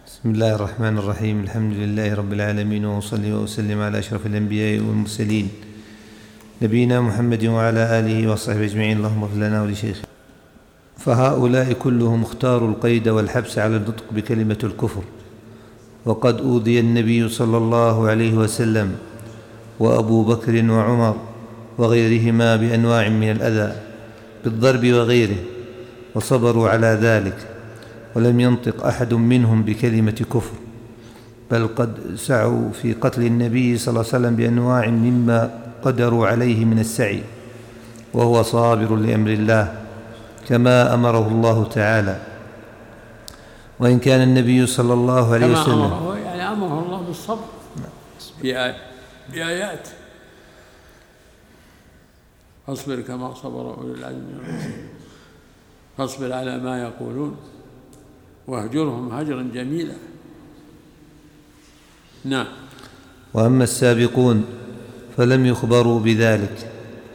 بسم الله الرحمن الرحيم. الحمد لله رب العالمين، وأصلي وأسلم على أشرف الأنبياء والمرسلين نبينا محمد وعلى آله وصحبه أجمعين. اللهم اغفر لنا ولشيخنا. فهؤلاء كلهم اختاروا القيد والحبس على النطق بكلمة الكفر، وقد أوذي النبي صلى الله عليه وسلم وأبو بكر وعمر وغيرهما بأنواع من الأذى بالضرب وغيره، وصبروا على ذلك، ولم ينطق أحد منهم بكلمة كفر، بل قد سعوا في قتل النبي صلى الله عليه وسلم بأنواع مما قدروا عليه من السعي، وهو صابر لأمر الله كما أمره الله تعالى. وإن كان النبي صلى الله عليه وسلم أمره الله بالصبر بآيات: فاصبر كما صبر أولي العزم من الرسل، فاصبر على ما يقولون واهجرهم هجرا جميلا. نعم. وأما السابقون فلم يخبروا بذلك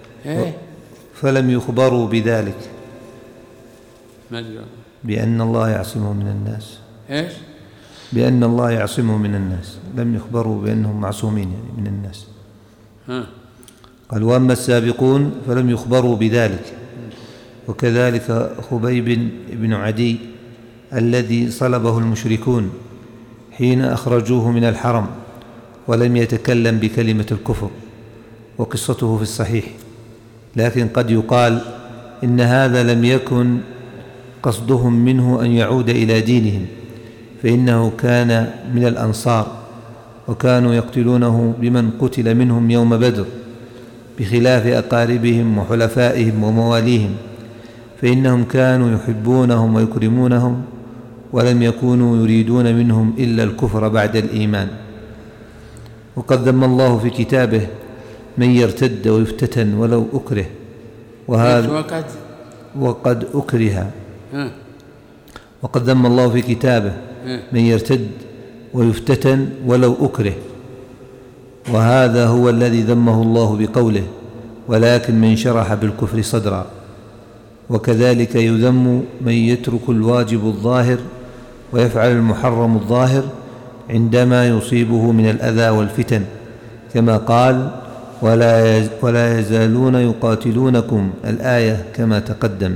بأن الله يعصمهم من الناس. بأن الله يعصمهم من الناس، لم يخبروا بأنهم معصومين يعني من الناس. قال: وأما السابقون فلم يخبروا بذلك. وكذلك خبيب بن عدي الذي صلبه المشركون حين أخرجوه من الحرم ولم يتكلم بكلمة الكفر، وقصته في الصحيح. لكن قد يقال إن هذا لم يكن قصدهم منه أن يعود إلى دينهم، فإنه كان من الأنصار، وكانوا يقتلونه بمن قتل منهم يوم بدر، بخلاف أقاربهم وحلفائهم ومواليهم، فإنهم كانوا يحبونهم ويكرمونهم، ولم يكونوا يريدون منهم إلا الكفر بعد الإيمان. وقد ذم الله في كتابه من يرتد ويفتتن ولو أكره، وقد أكره. وقد ذم الله في كتابه من يرتد ويفتتن ولو أكره، وهذا هو الذي ذمه الله بقوله: ولكن من شرح بالكفر صدرا. وكذلك يذم من يترك الواجب الظاهر ويفعل المحرم الظاهر عندما يصيبه من الأذى والفتن، كما قال: ولا يزالون يقاتلونكم، الآية كما تقدم.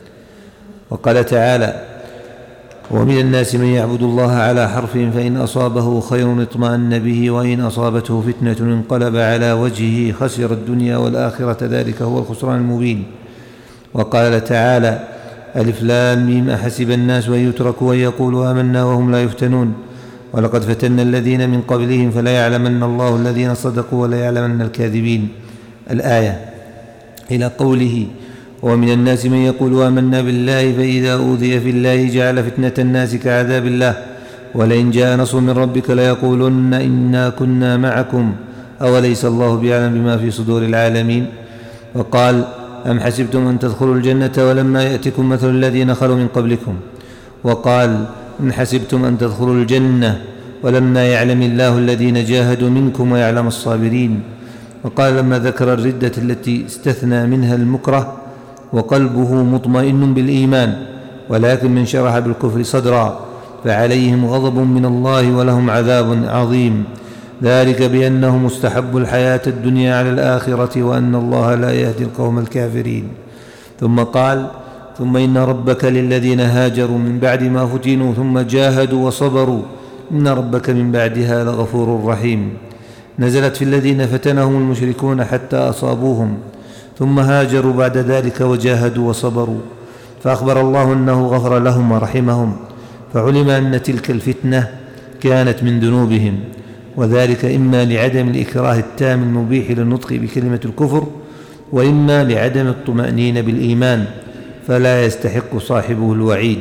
وقال تعالى: ومن الناس من يعبد الله على حرف، فإن أصابه خير اطمأن به، وإن أصابته فتنة انقلب على وجهه خسر الدنيا والآخرة، ذلك هو الخسران المبين. وقال تعالى: ألف لام ميم أحسب الناس أن يتركوا أن يقولوا آمنا وهم لا يفتنون، ولقد فتنا الذين من قبلهم فلا يعلمن الله الذين صدقوا ولا يعلمن الكاذبين، الآية، إلى قوله: ومن الناس من يقول آمنا بالله فإذا أوذي في الله جعل فتنة الناس كعذاب الله، ولئن جاء نصر من ربك ليقولن إنا كنا معكم أوليس الله بيعلم بما في صدور العالمين. وقال: أم حسبتم أن تدخلوا الجنة ولما يأتكم مثل الذين خلوا من قبلكم. وقال: أم حسبتم أن تدخلوا الجنة ولما يعلم الله الذين جاهدوا منكم ويعلم الصابرين. وقال لما ذكر الردة التي استثنى منها المكره وقلبه مطمئن بالإيمان، ولكن من شرح بالكفر صدرا فعليهم غضب من الله ولهم عذاب عظيم، ذلك بأنهم استحبوا الحياة الدنيا على الآخرة وأن الله لا يهدي القوم الكافرين. ثم قال: ثم إن ربك للذين هاجروا من بعد ما فتنوا ثم جاهدوا وصبروا إن ربك من بعدها لغفور رحيم. نزلت في الذين فتنهم المشركون حتى أصابوهم ثم هاجروا بعد ذلك وجاهدوا وصبروا، فأخبر الله أنه غفر لهم ورحمهم، فعلم أن تلك الفتنة كانت من ذنوبهم، وذلك إما لعدم الإكراه التام المبيح للنطق بكلمة الكفر، وإما لعدم الطمأنينة بالإيمان، فلا يستحق صاحبه الوعيد.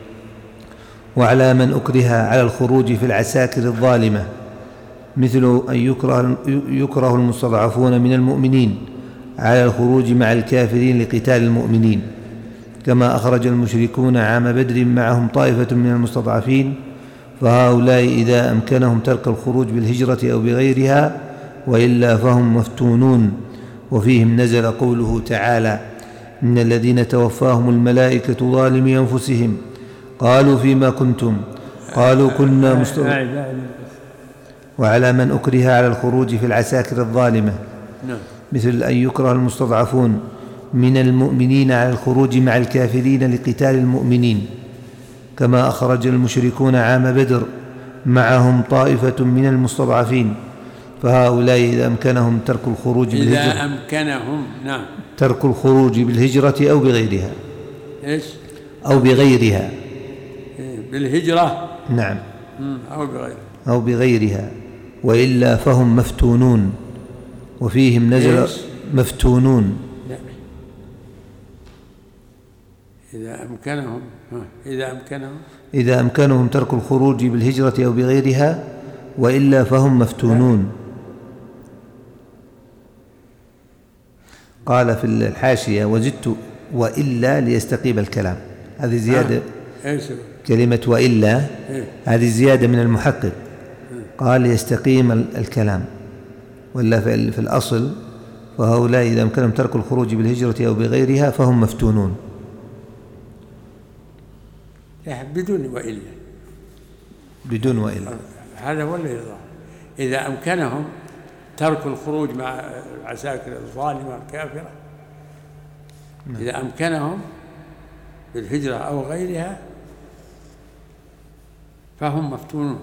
وعلى من أكره على الخروج في العساكر الظالمة مثل أن يكره المستضعفون من المؤمنين على الخروج مع الكافرين لقتال المؤمنين، كما أخرج المشركون عام بدر معهم طائفة من المستضعفين، فهؤلاء إذا أمكنهم ترك الخروج بالهجرة أو بغيرها، وإلا فهم مفتونون. وفيهم نزل قوله تعالى: إن الذين توفاهم الملائكة ظالمي أنفسهم قالوا فيما كنتم قالوا كنا وعلى من أكره على الخروج في العساكر الظالمة مثل أن يكره المستضعفون من المؤمنين على الخروج مع الكافرين لقتال المؤمنين، كما أخرج المشركون عام بدر معهم طائفة من المستضعفين، فهؤلاء إذا أمكنهم ترك الخروج بالهجرة، إذا أمكنهم ترك الخروج بالهجرة أو بغيرها، أو بغيرها بالهجرة، نعم، أو بغيرها، وإلا فهم مفتونون. وفيهم نزل مفتونون إذا أمكنهم ترك الخروج بالهجرة أو بغيرها، وإلا فهم مفتونون. قال في الحاشية: وزدت وإلا ليستقيم الكلام. هذه زيادة، كلمة وإلا هذه زيادة من المحقق، قال ليستقيم الكلام، ولا في الأصل فهؤلاء إذا أمكنهم ترك الخروج بالهجرة أو بغيرها فهم مفتونون. بدون وإلا هذا هو اللي يرضى. إذا أمكنهم ترك الخروج مع العساكر الظالمة الكافرة، إذا أمكنهم بالهجرة أو غيرها فهم مفتونون.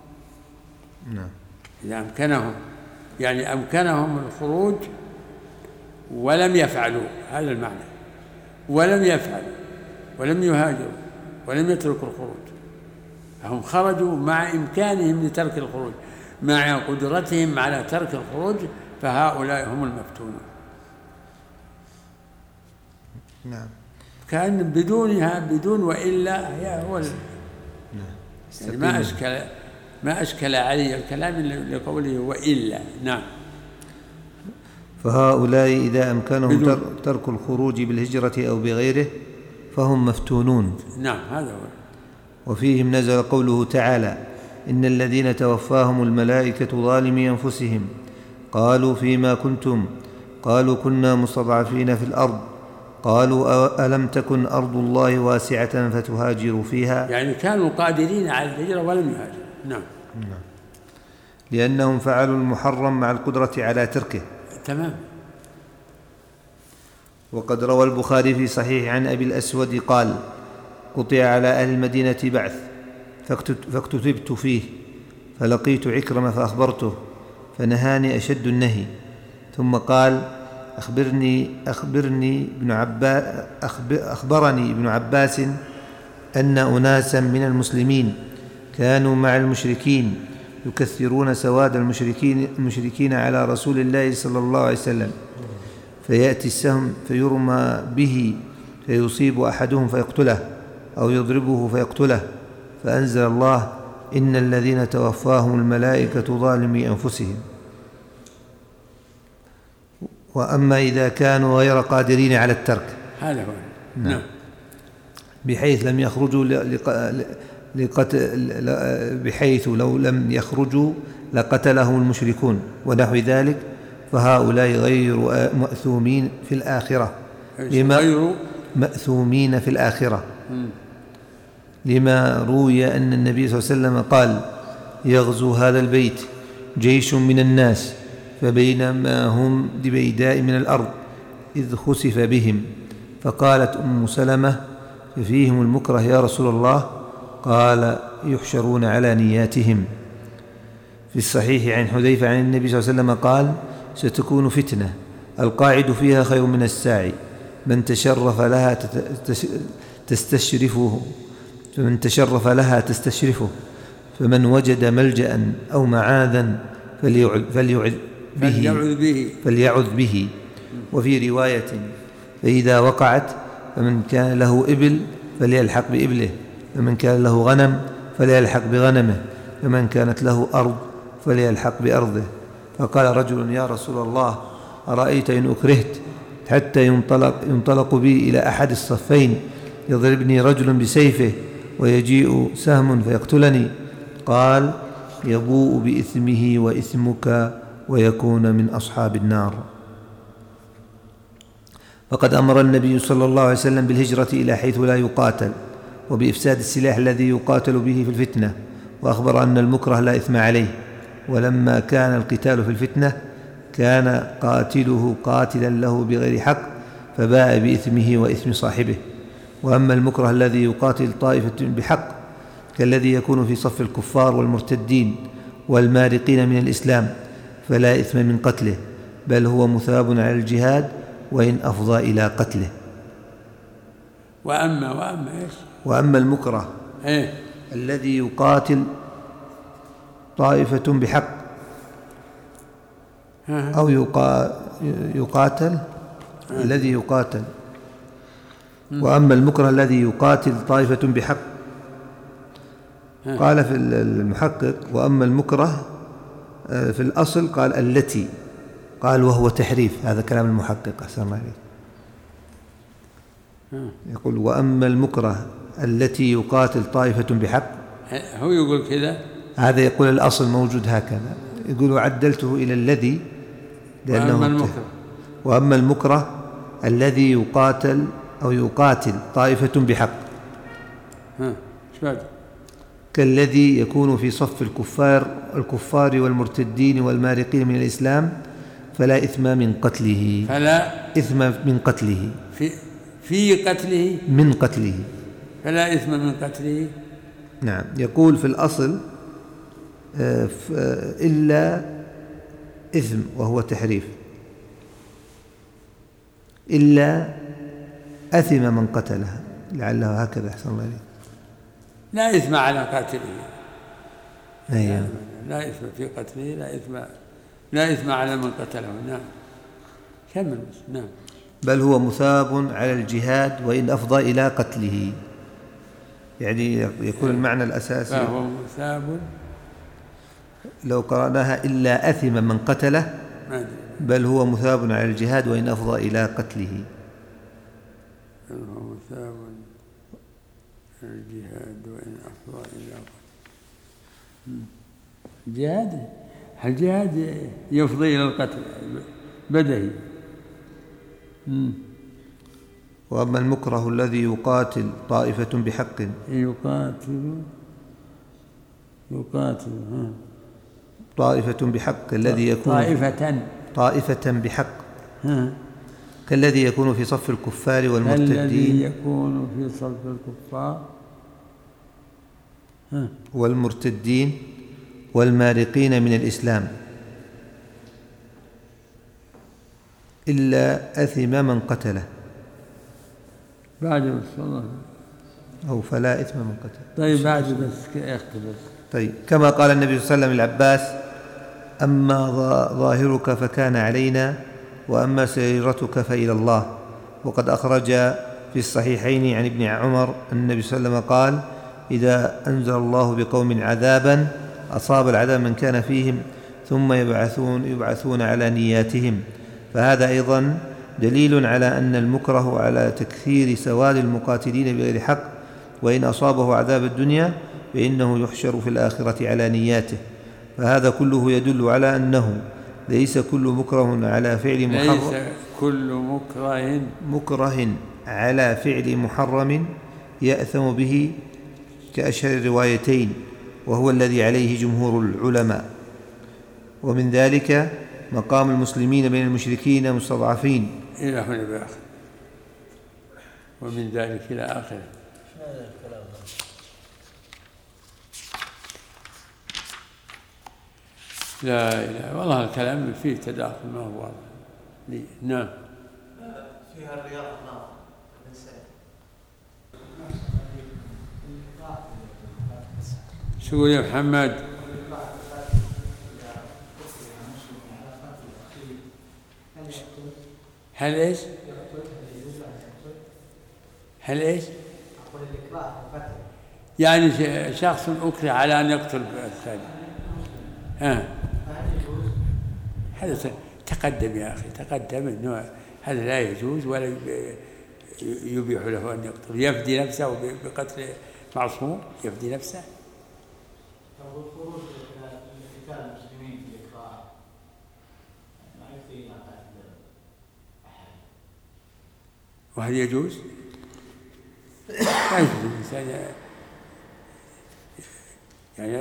إذا أمكنهم، يعني أمكنهم الخروج ولم يفعلوا، هذا المعنى، ولم يفعلوا ولم يهاجروا ولم يتركوا الخروج، فهم خرجوا مع إمكانهم لترك الخروج، مع قدرتهم على ترك الخروج، فهؤلاء هم المفتونون. نعم. كأن بدونها، بدون وإلا هي هو يعني ما أشكل علي الكلام لقوله وإلا. نعم. فهؤلاء إذا أمكنهم ترك الخروج بالهجرة أو بغيره فهم مفتونون. نعم، هذا هو. وفيهم نزل قوله تعالى: إن الذين توفاهم الملائكة ظالمي أنفسهم قالوا فيما كنتم؟ قالوا كنا مستضعفين في الأرض، قالوا ألم تكن أرض الله واسعة فتهاجروا فيها، يعني كانوا قادرين على الهجرة ولم يهاجروا. نعم. لأنهم فعلوا المحرم مع القدرة على تركه. تمام. وقد روى البخاري في صحيح عن أبي الأسود قال: قطع على أهل المدينة بعث فاكتتبت فيه، فلقيت عكرمة فأخبرته فنهاني أشد النهي، ثم قال: أخبرني ابن عباس أن أناسا من المسلمين كانوا مع المشركين يكثرون سواد المشركين على رسول الله صلى الله عليه وسلم، فيأتي السهم فيرمى به فيصيب أحدهم فيقتله أو يضربه فيقتله، فأنزل الله: إن الذين توفاهم الملائكة ظالمي أنفسهم. وأما إذا كانوا غير قادرين على الترك، هذا هو. نعم. بحيث لم يخرجوا بحيث لو لم يخرجوا لقتلهم المشركون ونحو ذلك، فهؤلاء غير مأثومين في الآخرة، مأثومين في الآخرة، لما روي أن النبي صلى الله عليه وسلم قال: يغزو هذا البيت جيش من الناس، فبينما هم ببيداء من الأرض إذ خسف بهم، فقالت أم سلمة: ففيهم المكره يا رسول الله؟ قال: يحشرون على نياتهم. في الصحيح عن حذيفة عن النبي صلى الله عليه وسلم قال: ستكون فتنة القاعد فيها خير من الساعي، من تشرف لها تستشرفه، فمن تشرف لها تستشرفه، فمن وجد ملجأ أو معاذا فليعذ به. وفي رواية: فإذا وقعت فمن كان له إبل فليلحق بإبله، فمن كان له غنم فليلحق بغنمه، فمن كانت له أرض فليلحق بأرضه. فقال رجل: يا رسول الله، أرأيت إن أكرهت حتى ينطلق بي إلى أحد الصفين يضربني رجل بسيفه ويجيء سهم فيقتلني؟ قال: يبوء بإثمه وإثمك ويكون من أصحاب النار. فقد أمر النبي صلى الله عليه وسلم بالهجرة إلى حيث لا يقاتل، وبإفساد السلاح الذي يقاتل به في الفتنة، وأخبر أن المكره لا إثم عليه، ولما كان القتال في الفتنة كان قاتله قاتلا له بغير حق فباء بإثمه وإثم صاحبه. وأما المكره الذي يقاتل طائفة بحق كالذي يكون في صف الكفار والمرتدين والمارقين من الإسلام فلا إثم من قتله، بل هو مثاب على الجهاد وإن أفضى إلى قتله. وأما المكره الذي يقاتل طائفة بحق أو يقاتل الذي يقاتل. وأما المكره الذي يقاتل طائفة بحق، قال في المحقق وأما المكره في الأصل قال التي، قال وهو تحريف، هذا كلام المحقق أحسن الله عليه. يقول وأما المكره التي يقاتل طائفة بحق، هو يقول كذا، هذا يقول الأصل موجود هكذا، يقول وعدلته إلى الذي لأنه وأما المكره الذي يقاتل أو يقاتل طائفة بحق كالذي يكون في صف الكفار والمرتدين والمارقين من الإسلام فلا إثم من قتله، فلا إثم من قتله في قتله من قتله، فلا إثم من قتله. نعم. يقول في الأصل إلا إثم وهو تحريف، إلا أثم من قتلها، لعله هكذا أحسن الله عليه. لا إثم على قاتله، أيوة. لا إثم في قتله، لا إثم على من قتله. نعم كمل بس. نعم. بل هو مثاب على الجهاد وإن أفضى إلى قتله، يعني يكون المعنى الأساسي فهو مثاب، لو قرأناها إلا أثم من قتله بل هو مثاب على الجهاد وإن أفضى إلى قتله. بل هو مثاب على الجهاد وإن أفضى إلى قتله. الجهاد يفضي إلى القتل بدهي. وأما المكره الذي يقاتل طائفة بحق، يقاتل طائفة بحق الذي يكون طائفة بحق كالذي يكون في صف الكفار والمرتدين والمارقين من الإسلام إلا أثم من قتله بعد الله أو فلا إثم من قتله. طيب بعد بس اختبس. طيب كما قال النبي صلى الله عليه وسلم للعباس أما ظاهرك فكان علينا وأما سريرتك فإلى الله. وقد أخرج في الصحيحين عن ابن عمر أن النبي صلى الله عليه وسلم قال إذا أنزل الله بقوم عذابا أصاب العذاب من كان فيهم ثم يبعثون على نياتهم، فهذا أيضا دليل على أن المكره على تكثير سواد المقاتلين بغير حق، وإن أصابه عذاب الدنيا فإنه يحشر في الآخرة على نياته. فهذا كله يدل على أنه ليس كل مكره على فعل محرم، ليس كل مكره على فعل محرم يأثم به كأشهر الروايتين، وهو الذي عليه جمهور العلماء. ومن ذلك مقام المسلمين بين المشركين مستضعفين إلى هنا بآخر، ومن ذلك إلى آخره. لا إله والله الكلام فيه تداخل ما هو واضح. نعم. فيها الرياض الناظر شو يقول يا محمد؟ هل ايش؟ يعني شخص أكره على أن يقتل الثاني. هذا تقدم يا أخي، تقدم أنه هذا لا يجوز ولا يبيح له أن يقتل، يفدي نفسه بقتل معصوم، يفدي نفسه. والخروج لقتال المسلمين في الإكراه ما يفضي إلى قتل أحد، وهل يجوز؟ لا يجوز الإنسان يعني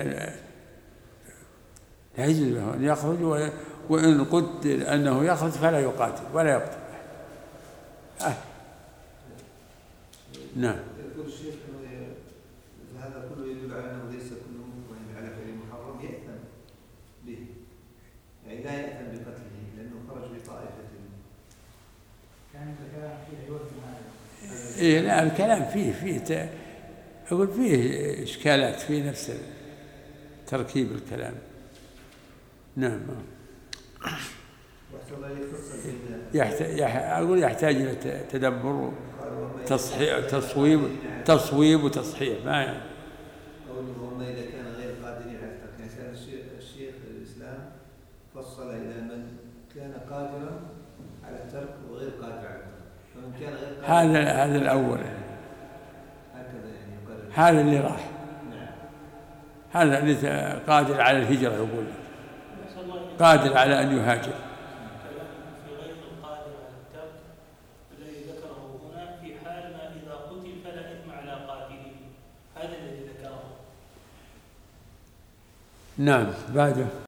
لا يجوز له أن يخرج، وإن قدر أنه يخرج فلا يقاتل ولا يقتل. نعم. يقول الشيخ هذا كله يدل على أنه ليس كل مكره على فعل محرم يأثم به، يعني لا يأثم بقتله لأنه خرج بطائفة. كان الكلام فيه يوجه هذا. إيه لا، الكلام فيه أقول فيه إشكالات في نفس تركيب الكلام. نعم. أقول يحتاج إلى تدبر تصويب وتصحيح. ما يعني قوله إذا كان غير قادرين على الترك، يعني الشيخ الإسلام فصل إلى من كان قادرا على الترك وغير قادر على الترك، فمن كان غير قادر هذا الأول، هكذا يعني يقرر. هذا اللي راح. هذا اللي قادر على الهجرة، يقول قادر على أن يهاجر. في غير القادر على الترك الذي ذكره هنا في حال ما إذا قتل فلا إثم على قاتله، هذا الذي ذكره. نعم. بعده